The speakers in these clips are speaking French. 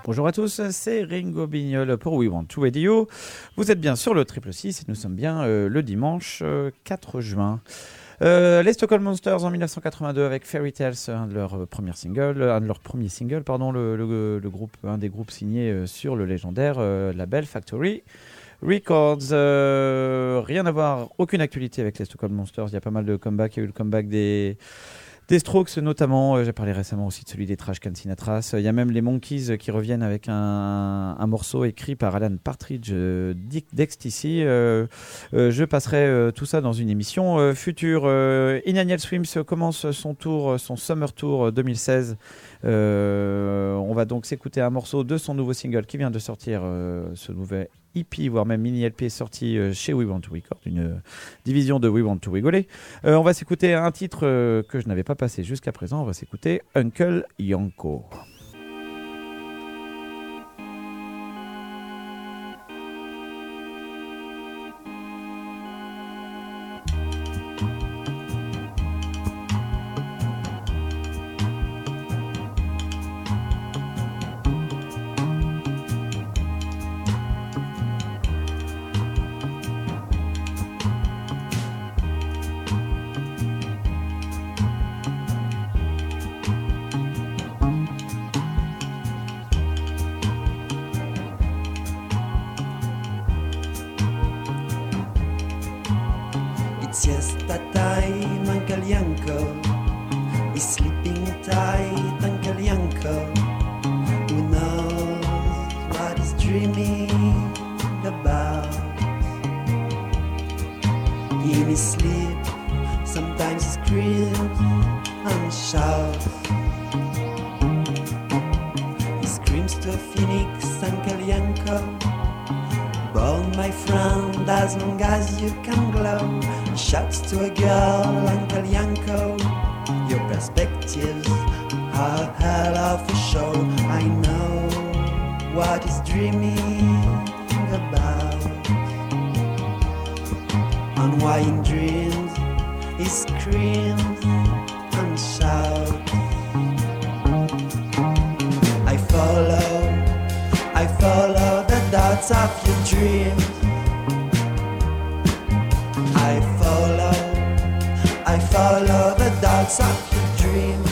Bonjour à tous, c'est Ringo Bignol pour We Want to Radio. Vous êtes bien sur le 666 et nous sommes bien le dimanche 4 juin. Les Stockholm Monsters en 1982 avec Fairy Tales, un de leurs premiers singles, le groupe, un des groupes signés sur le légendaire label Factory Records. Rien à voir, aucune actualité avec les Stockholm Monsters. Il y a pas mal de comebacks. Il y a eu le comeback des Strokes notamment. J'ai parlé récemment aussi de celui des Trash Can Sinatras. Il y a même les Monkeys qui reviennent avec un morceau écrit par Alan Partridge d'Ecstasy. Je passerai tout ça dans une émission future. Inaniel Swims commence son Summer Tour 2016. On va donc s'écouter un morceau de son nouveau single qui vient de sortir, ce nouvel EP, voire même mini LP sorti chez We Want to Record, une division de We Want to Rigoler. On va s'écouter un titre que je n'avais pas passé jusqu'à présent. On va s'écouter Uncle Yanko. Siesta time, Uncle Yanko is sleeping tight, Uncle Yanko, who knows what he's dreaming about. In his sleep, sometimes he screams and shouts. He screams to a phoenix, Uncle Yanko, born my friend as long as you can glow. Shouts to a girl, Uncle Yanko, your perspectives are hell of a show. I know what he's dreaming about, and why in dreams he screams and shouts. I follow the dots of your dreams. I follow the dots of your dream.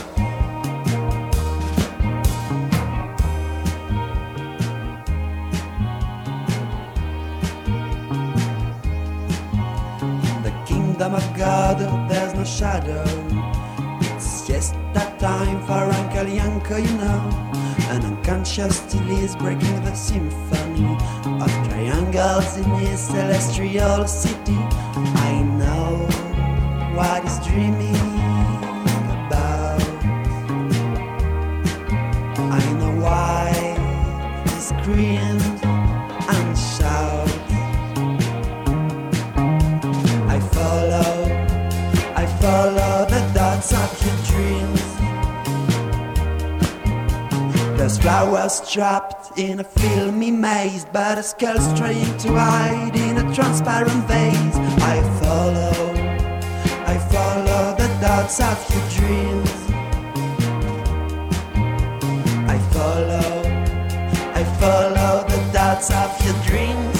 In the kingdom of God, there's no shadow. It's just that time for Uncle Yanko, you know. An unconscious still is breaking the symphony of triangles in his celestial city. I know what he's dreaming about. I know why he screams and shouts. I follow the dots of your dreams. There's flowers trapped in a filmy maze, but a skull's trying to hide in a transparent vase. I follow the dots of your dreams. I follow the dots of your dreams.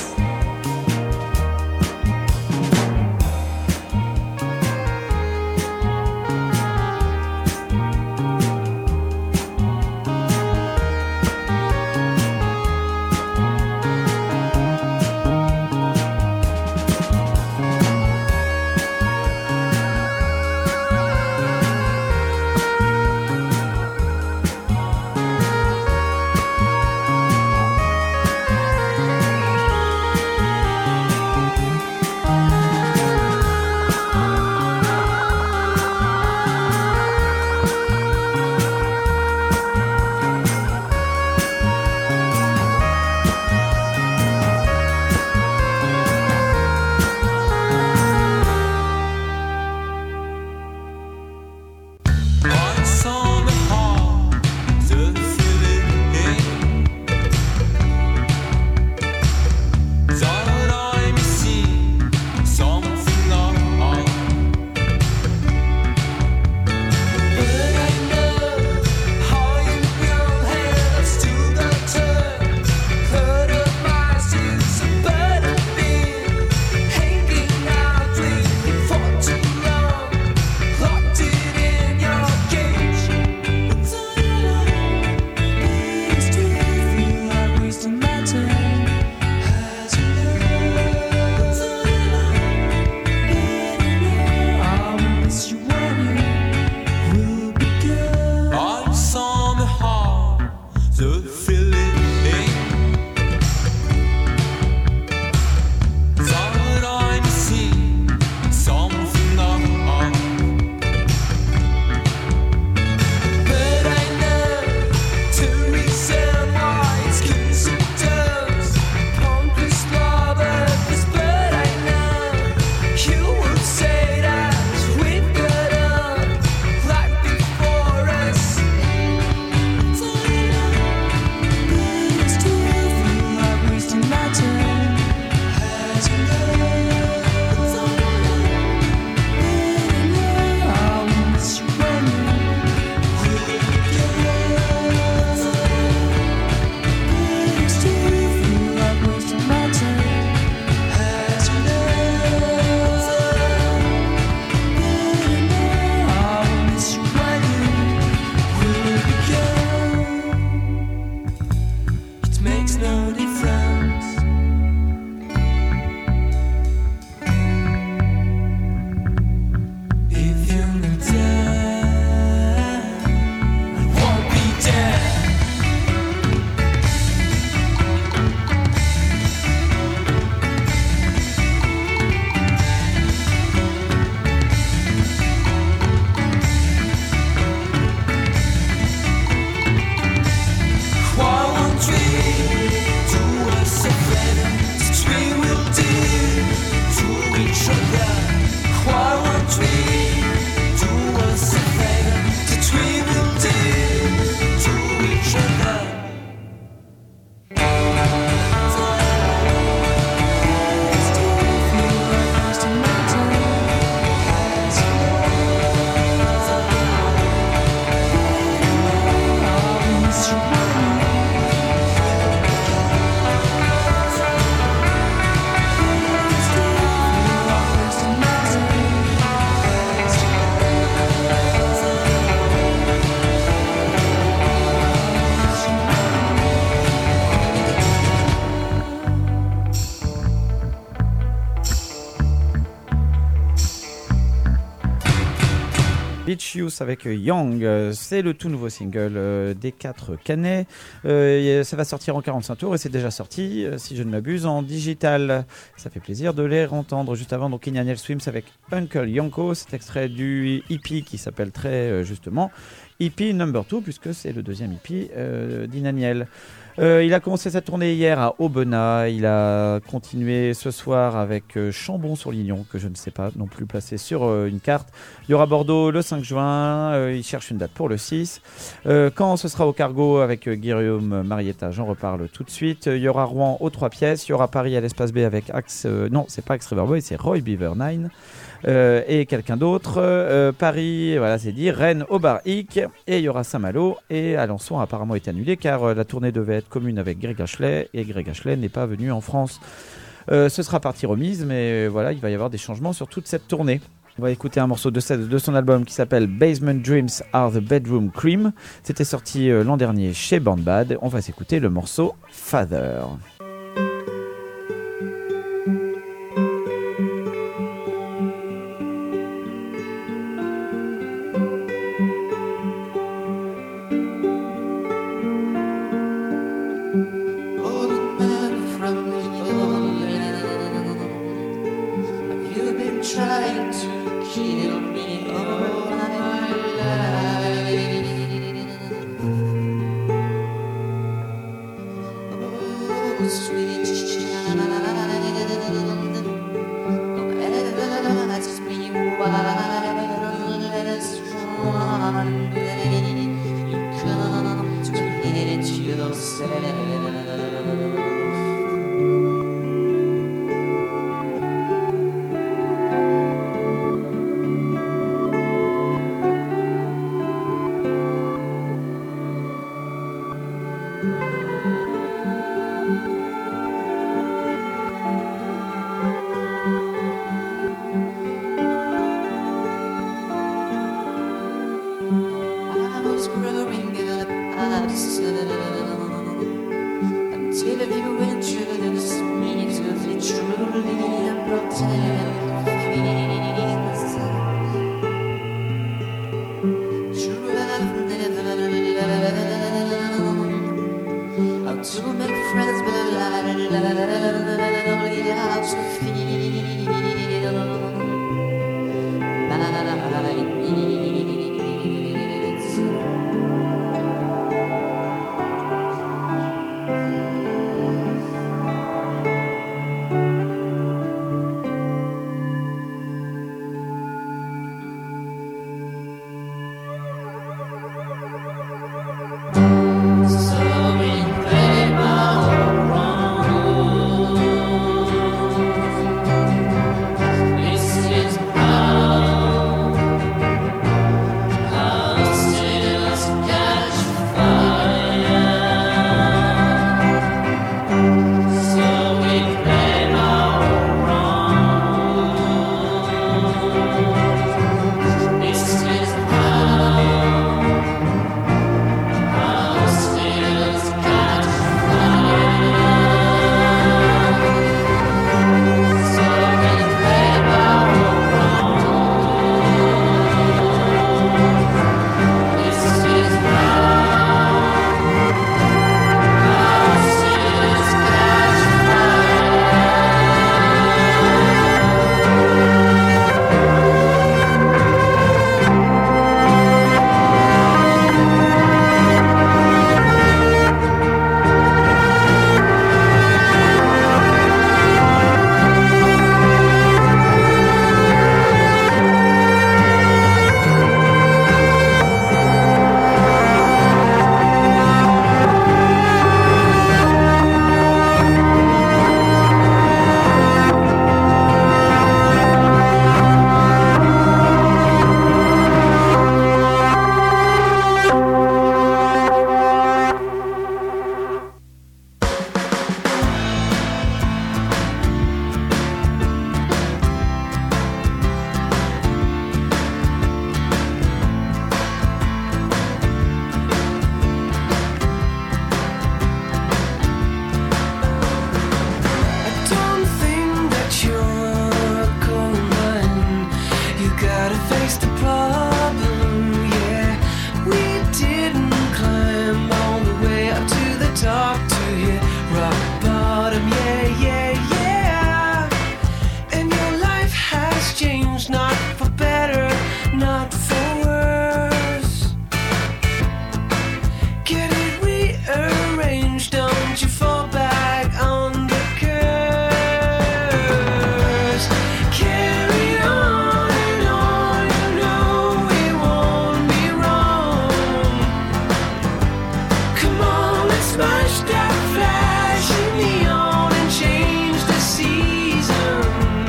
Beach Youth avec Young, c'est le tout nouveau single des 4 Canets. Ça va sortir en 45 tours et c'est déjà sorti, si je ne m'abuse, en digital. Ça fait plaisir de les entendre. Juste avant, donc Inaniel Swims avec Uncle Yonko, c'est extrait du EP qui s'appelle très justement EP Number 2, puisque c'est le deuxième EP d'Inaniel. Il a commencé sa tournée hier à Aubenas, il a continué ce soir avec Chambon-sur-Lignon, que je ne sais pas non plus placer sur une carte. Il y aura Bordeaux le 5 juin, il cherche une date pour le 6. Quand ce sera au Cargo avec Guillaume Marietta, j'en reparle tout de suite. Il y aura Rouen aux 3 pièces, il y aura Paris à l'Espace B avec Axe, non c'est pas Axe Riverboy, c'est Roy Beaver 9. Et quelqu'un d'autre. Paris, voilà, c'est dit. Rennes au Bar Hic. Et il y aura Saint-Malo. Et Alençon a apparemment été annulé car la tournée devait être commune avec Greg Ashley. Et Greg Ashley n'est pas venu en France. Ce sera partie remise, mais voilà, il va y avoir des changements sur toute cette tournée. On va écouter un morceau de son album qui s'appelle Basement Dreams Are the Bedroom Cream. C'était sorti l'an dernier chez Born Bad. On va s'écouter le morceau Father. Trying to kill me all my life. Oh, sweet child, don't ever ask me why, unless one day you come to hate yourself. Until you introduce me to the truly unprotected feelings. True, I've never learned how to make friends, but I learned only how to feel my needs. hit rock bottom, yeah. And your life has changed, not for better, not for worse. Get it rearranged, don't you fall back on the curse. Carry on and on, you know it won't be wrong. Come on, let's smash that flashing neon and change the season.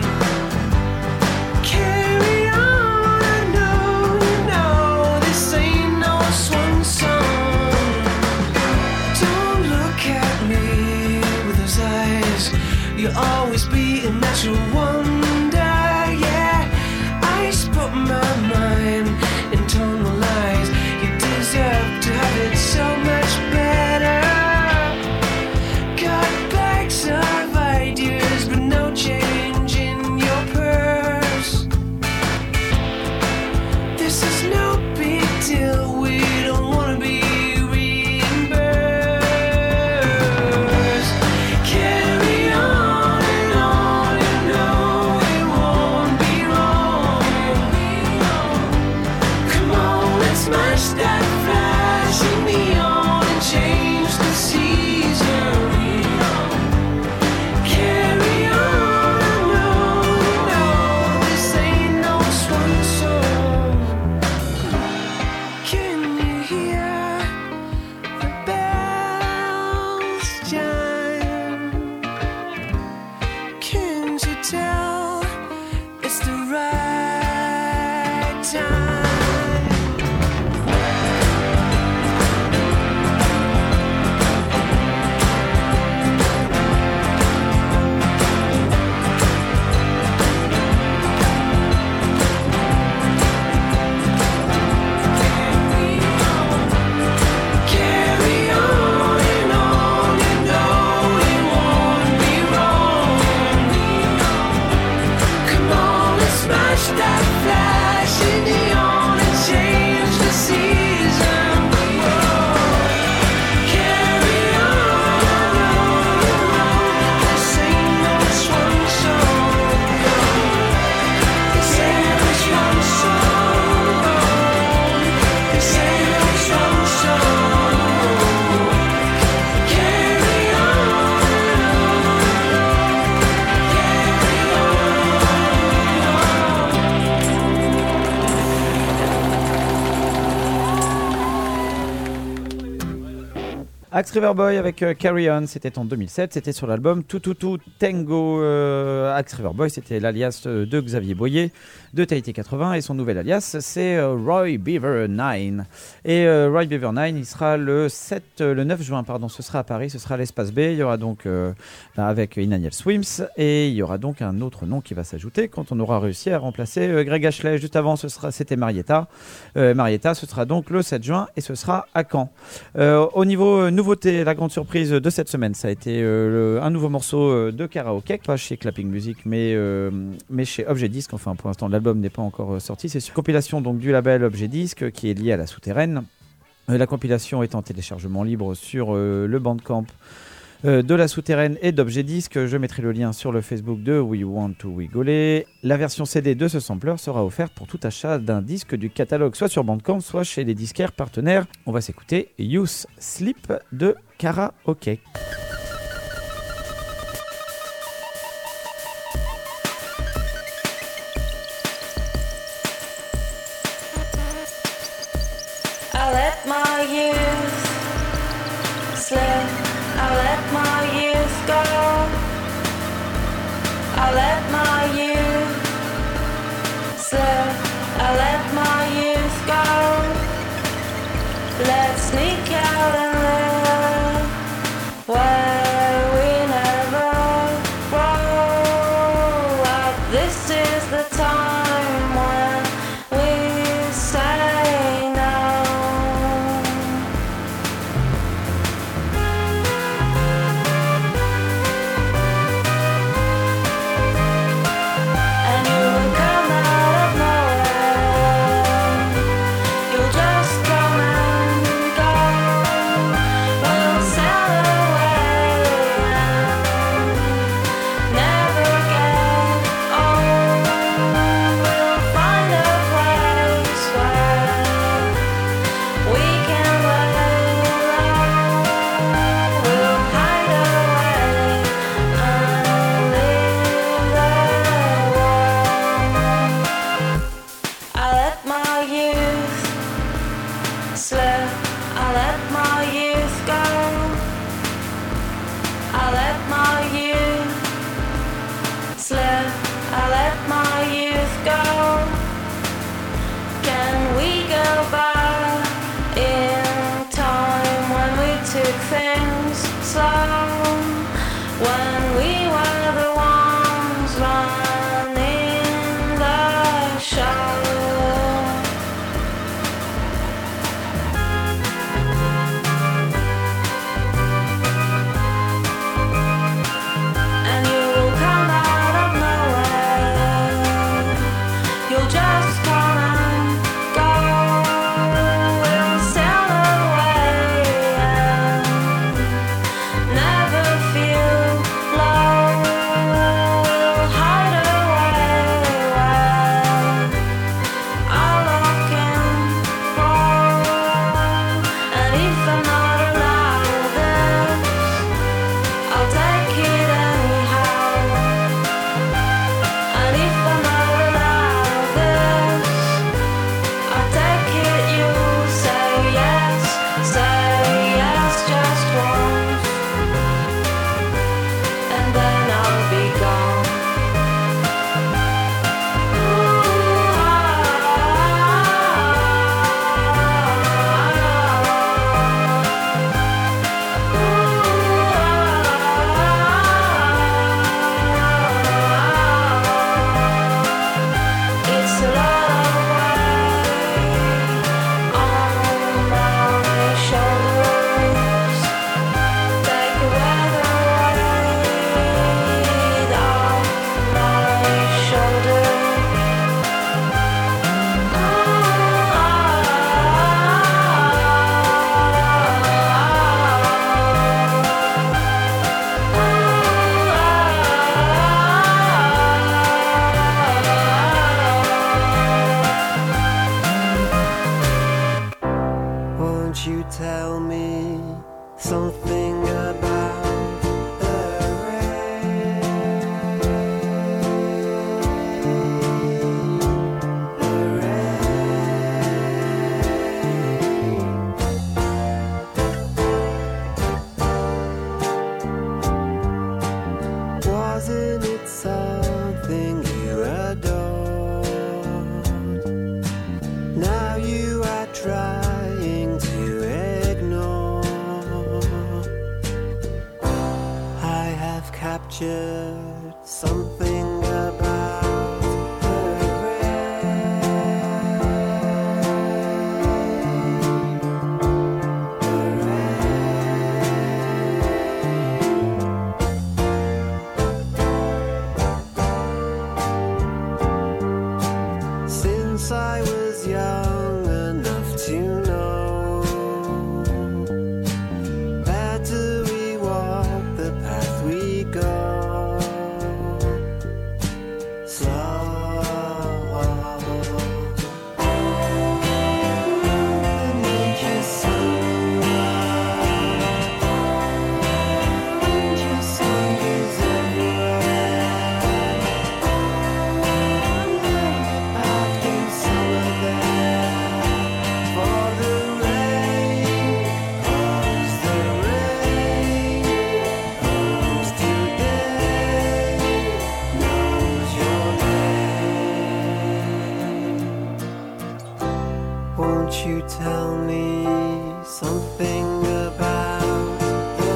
Carry on, I know you know this ain't no swan song. Don't look at me with those eyes. You'll always be a natural wonder, yeah. I spoke my mind in tonal lies. You deserve to have it so much better. Got bags of ideas, but no change in your purse. This is no big deal. We don't wanna be reimbursed. Carry on and on, you know it won't be wrong. Come on, let's smash that flashing neon and change the season. Carry on, I know this ain't no swan song. Can you hear the bells chime? Can't you tell it's the right time? Carry on and on, you know it won't be wrong. Come on, let's smash that flashing neon and change the season. Carry on, this ain't no swan song. This ain't no swan song. This ain't no swan song. Carry on, Axe River Boy avec Carry On, c'était en 2007, c'était sur l'album Tout Tango. Axe River Boy, c'était l'alias de Xavier Boyer de Tahiti 80 et son nouvel alias c'est Roy Beaver 9. Et Roy Beaver 9, il sera le 9 juin, ce sera à Paris, ce sera à l'Espace B. Il y aura donc avec Inaniel Swims et il y aura donc un autre nom qui va s'ajouter quand on aura réussi à remplacer Greg Ashley. Juste avant, c'était Marietta. Marietta, ce sera donc le 7 juin et ce sera à Caen. Au niveau nouveauté, la grande surprise de cette semaine, ça a été un nouveau morceau de karaoké, pas chez Clapping Music, mais chez Objet Disque. Enfin, pour l'instant, l'album n'est pas encore sorti. C'est sur compilation donc du label Objet Disque qui est lié à La Souterraine. La compilation est en téléchargement libre sur le Bandcamp de La Souterraine et d'Objet Disque. Je mettrai le lien sur le Facebook de We Want to Rigoler. La version CD de ce sampler sera offerte pour tout achat d'un disque du catalogue, soit sur Bandcamp, soit chez les disquaires partenaires. On va s'écouter Youth Sleep de Karaoké. I let my youth slip, I let my youth go, I let my youth slip, I let my youth go. Let's sneak out and live. I let my youth slip, I let my youth go. Can we go back in time when we took things slow? When we were the ones running the show. And you will come out of nowhere. You'll just come and go. We'll sail away and never feel low. We'll hide away where our love can grow. And if I'm not allowed this, I'll take it anyhow. And if I'm not allowed this, I'll take it. You say yes just once, and then I'll be gone. It's a lot of weight on my shoulders. Take away the weight off my shoulders. Won't you tell me something about the rain? The rain. Wasn't it something you adored? Now you are trying to ignore. I have captured something about the rain. The rain. Since I was young enough to know, better we walk the path we go. Slow. The nature song is everywhere. I've been summer there for the rain, 'cause the rain comes today, knows your name. Won't you tell me something about the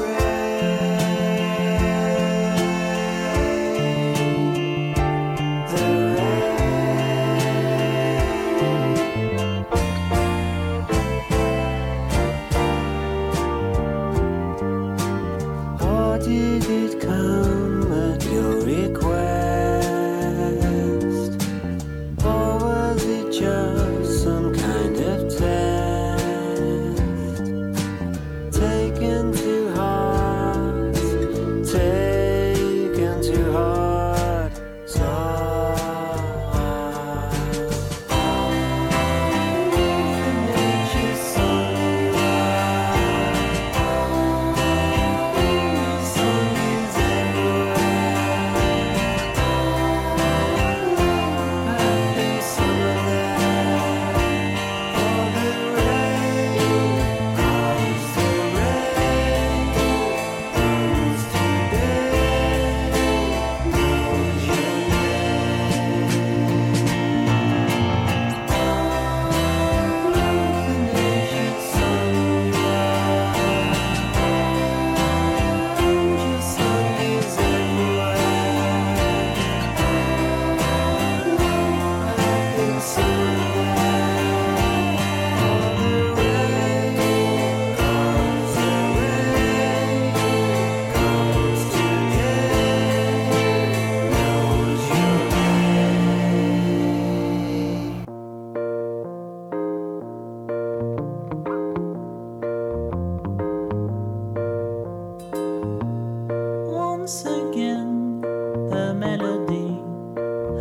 rain? The rain. Or did it come at your request? Or was it just some kind of test? Taken to heart, taken to heart. Nature song is everywhere.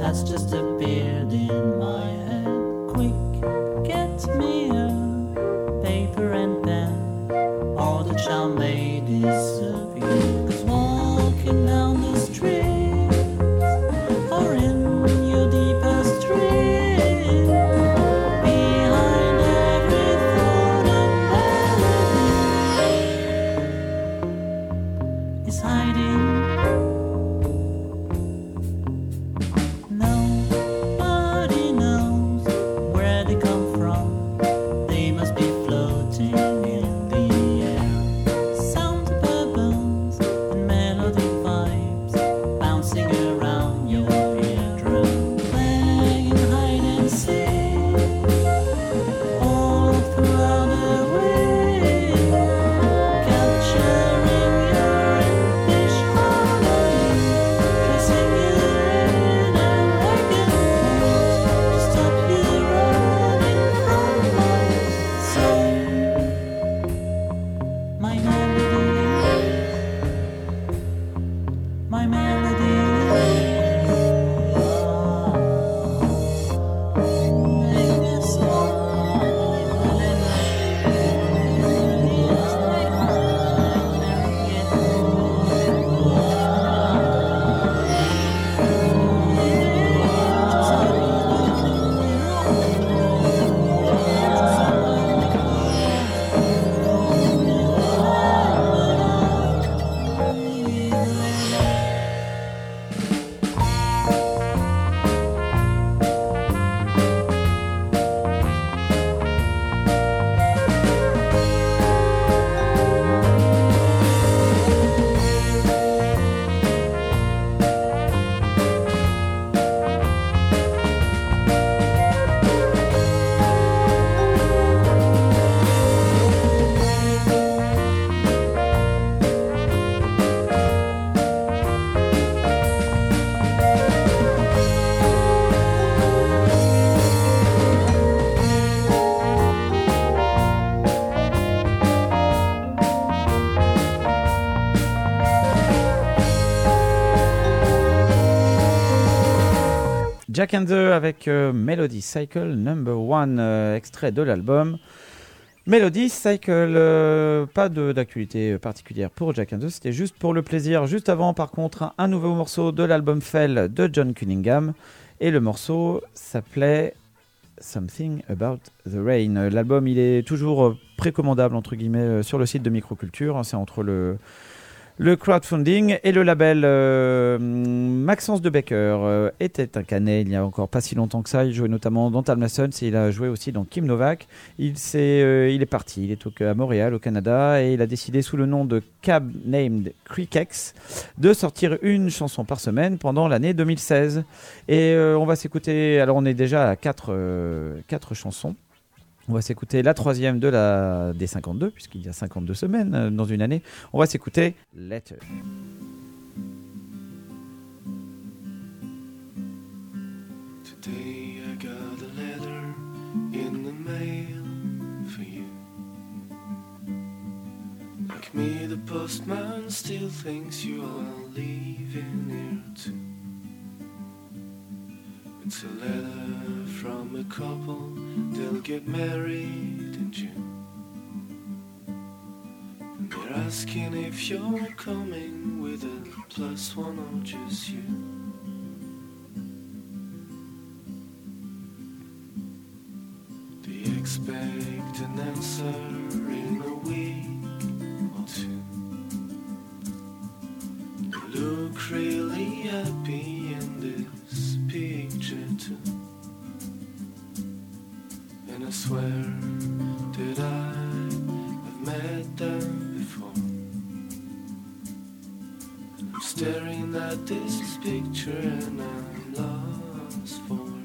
that's just appeared in my head. Quick, get me a paper and pen, or the child may disappear. 'Cause walking down the street, or in your deepest dream, behind every thought and melody is hiding. Nobody knows where they come from. They must be floating in the air. Sound bubbles and melody vibes bouncing around your eardrum. Playing hide and seek all throughout the wind, capturing your English harmony, tracing you in and like a force to stop you running from my soul. My melody, my melody. Jack and the avec Melody Cycle Number 1, extrait de l'album Melody Cycle. Pas d'actualité particulière pour Jack and the, c'était juste pour le plaisir. Juste avant, par contre, un nouveau morceau de l'album Fell de John Cunningham, et le morceau s'appelait Something About the Rain. L'album, il est toujours précommandable entre guillemets sur le site de Microculture. C'est entre le crowdfunding et le label. Maxence de Becker était un Canet il n'y a encore pas si longtemps que ça. Il jouait notamment dans Talmasons et il a joué aussi dans Kim Novak. Il est parti, il est à Montréal au Canada, et il a décidé sous le nom de Cab Named Creekex de sortir une chanson par semaine pendant l'année 2016. Et on va s'écouter, alors on est déjà à 4 chansons. On va s'écouter la troisième des 52, puisqu'il y a 52 semaines dans une année. On va s'écouter Letter. Today I got a letter in the mail for you. Like me, the postman still thinks you are leaving here too. It's a letter from a couple, they'll get married in June. And they're asking if you're coming with a +1 or just you. They expect an answer in a week or two. They look really happy in this picture too. And I swear that I have met them before. And I'm staring at this picture and I'm lost for words.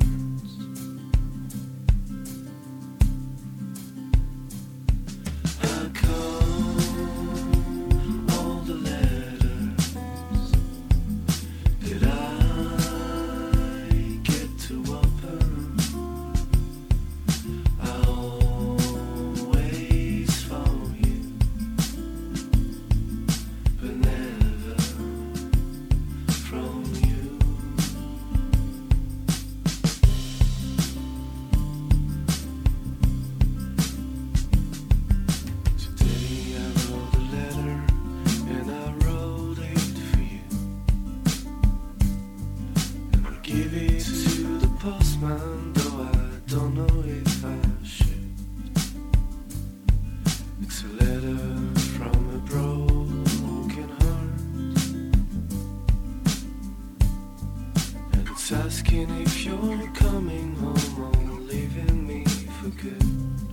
How come all the letters that I get to open, I always found you, but never from you. It's asking if you're coming home or leaving me for good.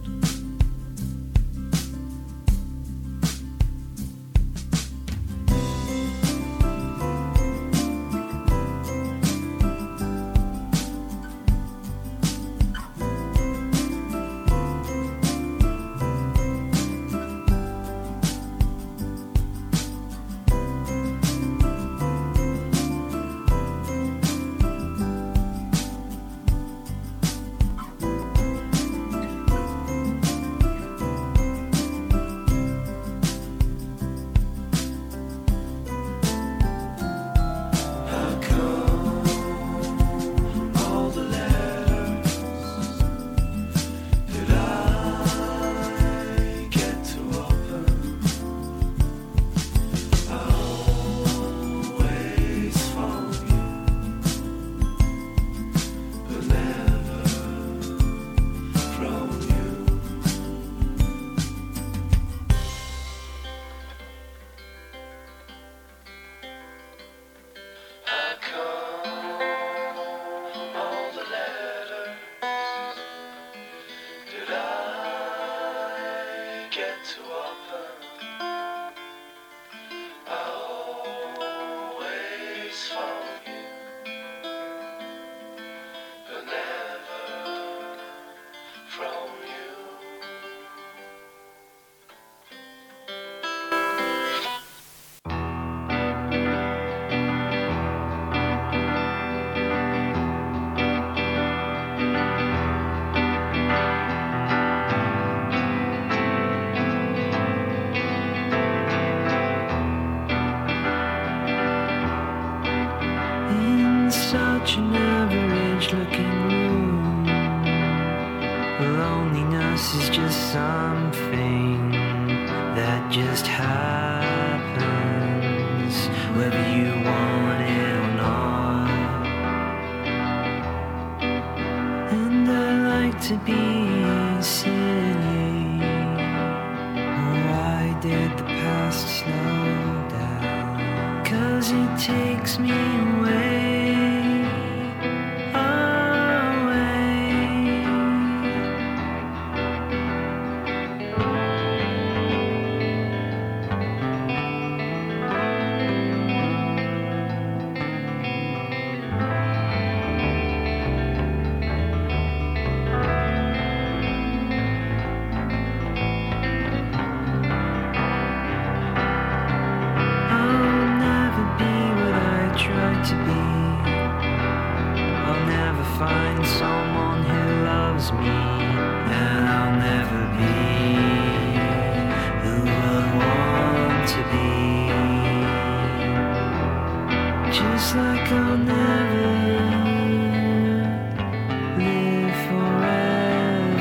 Such an average looking room, loneliness is just something that just happens, whether you want it or not. And I like to be silly. Why did the past slow down? 'Cause it takes me away. To be, I'll never find someone who loves me, and I'll never be who I want to be. Just like I'll never live forever.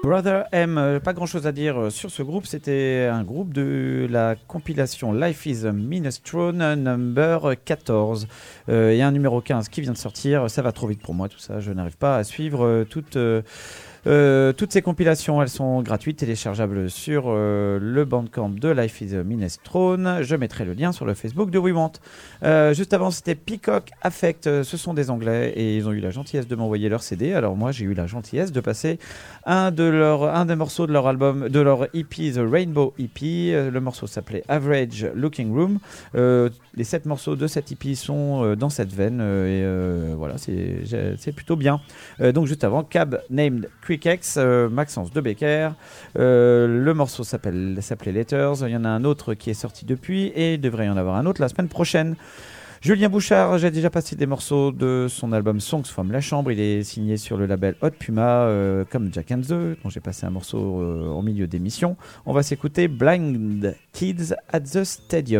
Brother M, pas grand chose à dire sur ce groupe, c'était un groupe de la compilation Life is a Minestrone number 14. Il y a un numéro 15 qui vient de sortir, ça va trop vite pour moi tout ça, je n'arrive pas à suivre toutes ces compilations. Elles sont gratuites, téléchargeables sur le Bandcamp de Life is a Minestrone. Je mettrai le lien sur le Facebook de We Want. Juste avant, c'était Peacock Affect. Ce sont des Anglais et ils ont eu la gentillesse de m'envoyer leur CD. Alors moi, j'ai eu la gentillesse de passer un des morceaux de leur album, de leur EP, The Rainbow EP. Le morceau s'appelait Average Looking Room. Les 7 morceaux de cette EP sont dans cette veine voilà, c'est plutôt bien. Donc juste avant, Cab Named Quick-X, Maxence de Becker. Le morceau s'appelait Letters. Il y en a un autre qui est sorti depuis et il devrait y en avoir un autre la semaine prochaine. Julien Bouchard, j'ai déjà passé des morceaux de son album Songs from la Chambre. Il est signé sur le label Hot Puma, comme Jack and the, dont j'ai passé un morceau au milieu d'émission. On va s'écouter Blind Kids at the Stadium.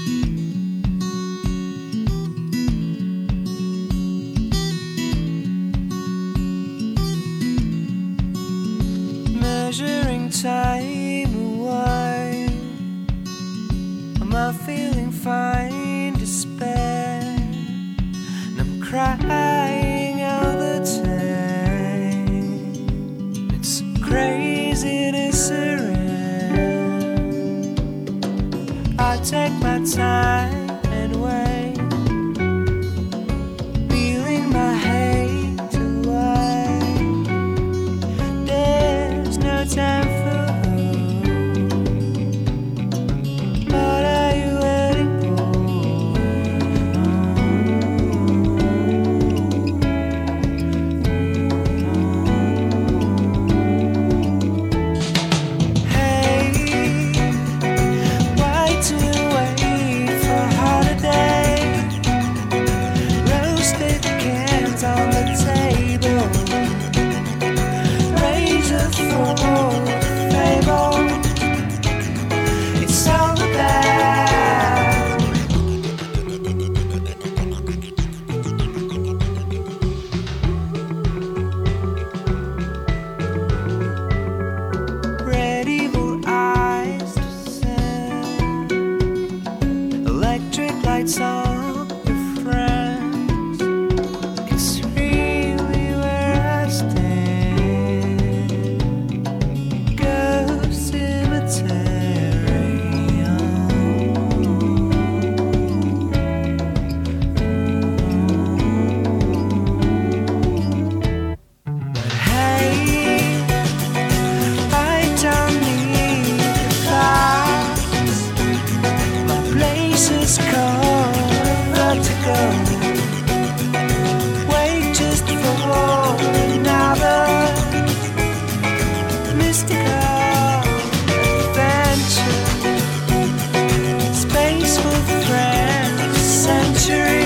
Measuring time away, am I feeling fine? Despair, and I'm crying all the time. It's crazy to surrender. I take my time and wait, feeling my hate away. There's no time for what are you waiting for? Hey, why to wait for a holiday? Roasted cans on the table, razor for fable. It's all about red evil eyes to send electric lights on your friends. It's really where I stand. Ghost cemetery. But hey, I don't need advice. My place is called vertigo. Wait just for another mystical adventure. Space with friends, century.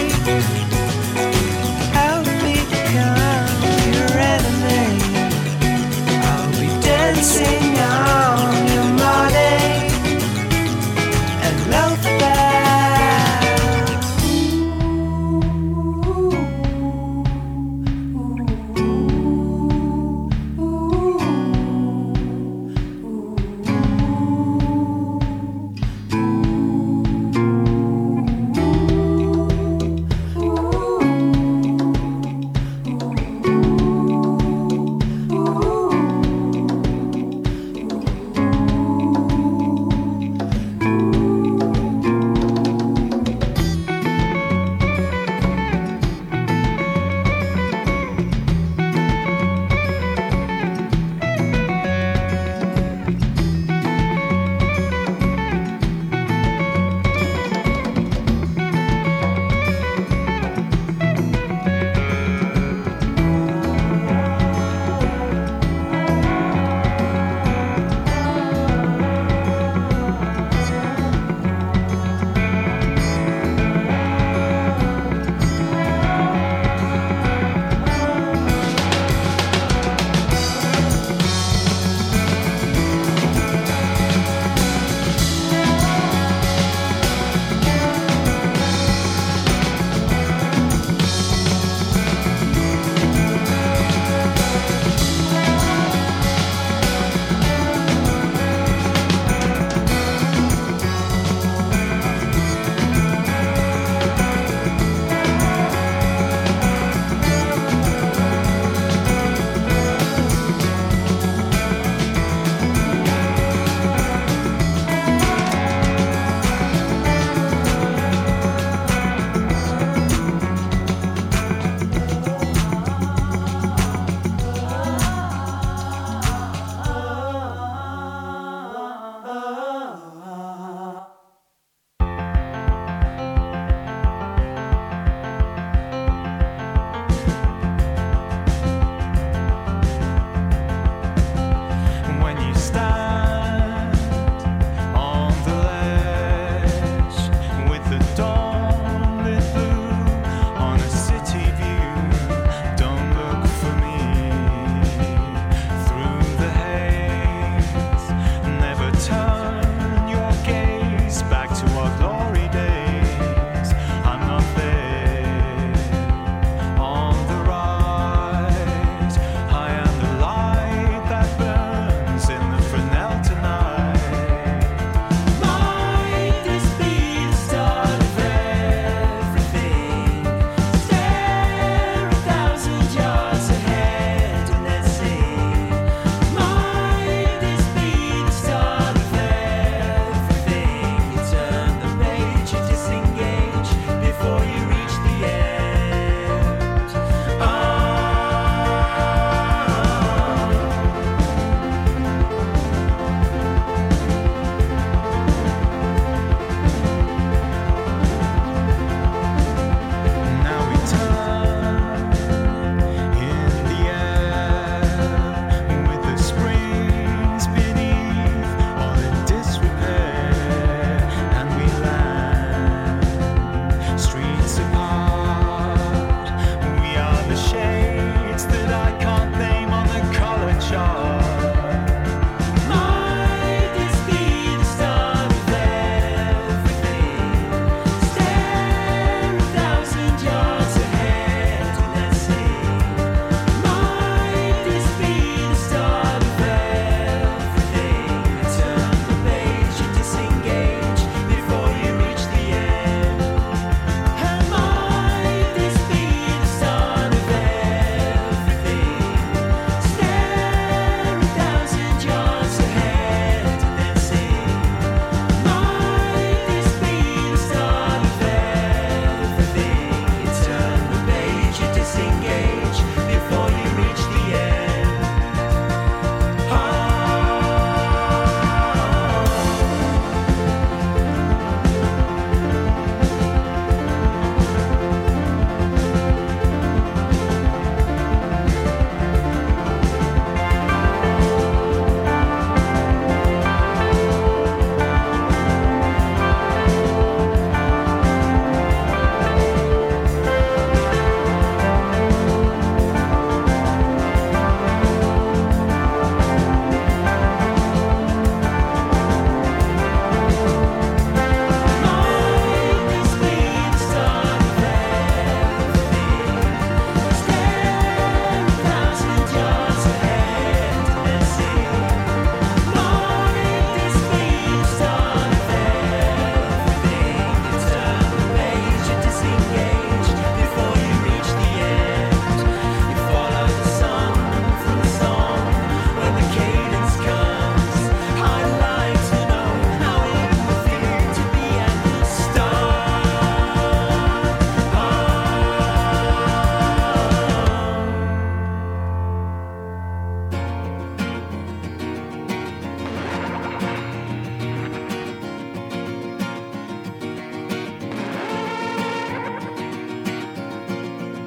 Help me become your enemy. I'll be dancing on your money and love that.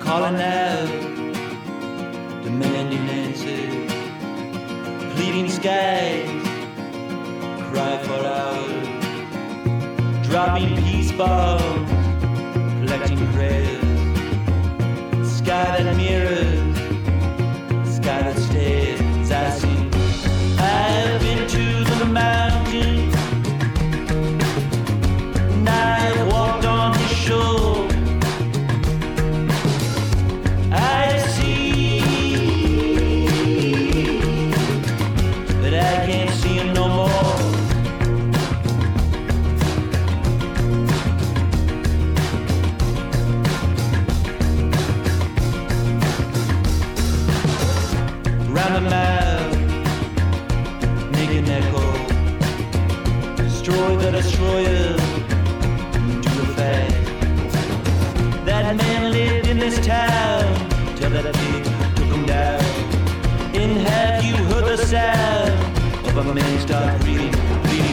calling out, demanding answers, pleading skies, cry for hours, dropping peace bombs, collecting prayers, sky that mirrors, sky that stares. I see, I've been to the mountain, and I've walked on the shore. I see, but I can't see him no more. Round the mile, make an echo, destroy the destroyer, do the fact. That man lived in this town till that pig took him down. And have you heard the sound of a man start breathing, breathing?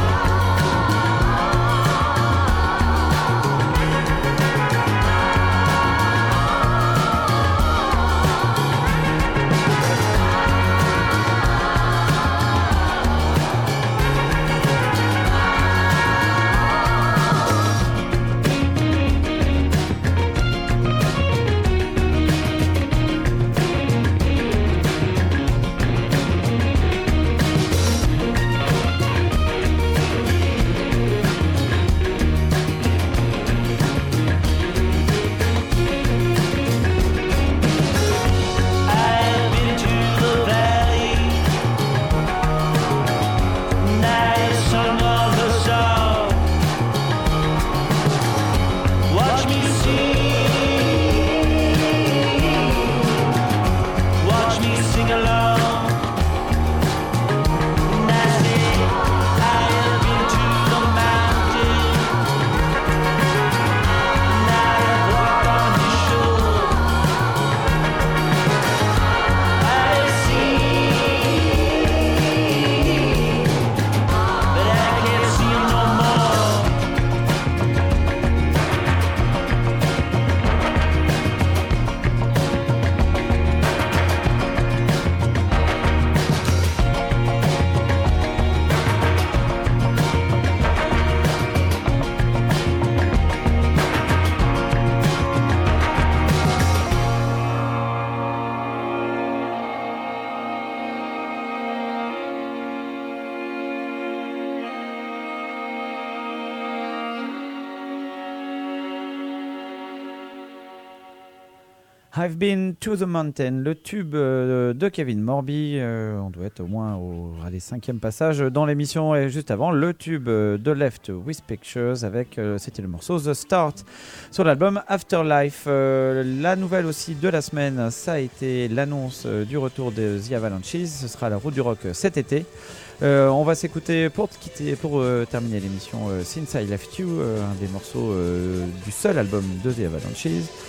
I've Been to the Mountain, le tube de Kevin Morby. On doit être au moins au 5e passage dans l'émission. Et juste avant, le tube de Left with Pictures avec, c'était le morceau The Start sur l'album Afterlife. La nouvelle aussi de la semaine, ça a été l'annonce du retour de The Avalanches. Ce sera la route du rock cet été. On va s'écouter pour terminer l'émission Since I Left You, un des morceaux du seul album de The Avalanches.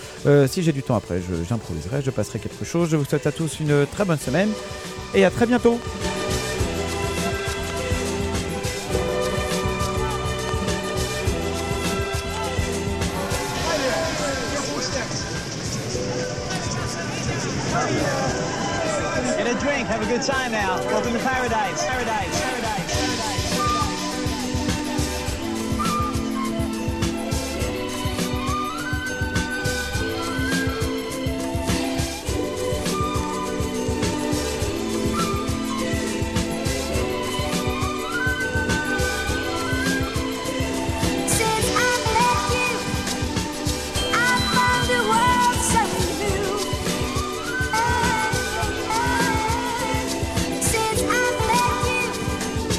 Si j'ai du temps après, j'improviserai, je passerai quelque chose. Je vous souhaite à tous une très bonne semaine et à très bientôt. Get a drink, have a good time now. Welcome to paradise. Paradise. Paradise. Since I've left you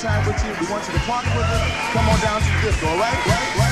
time with you. We want you to party with us. Come on down to the disco, all right?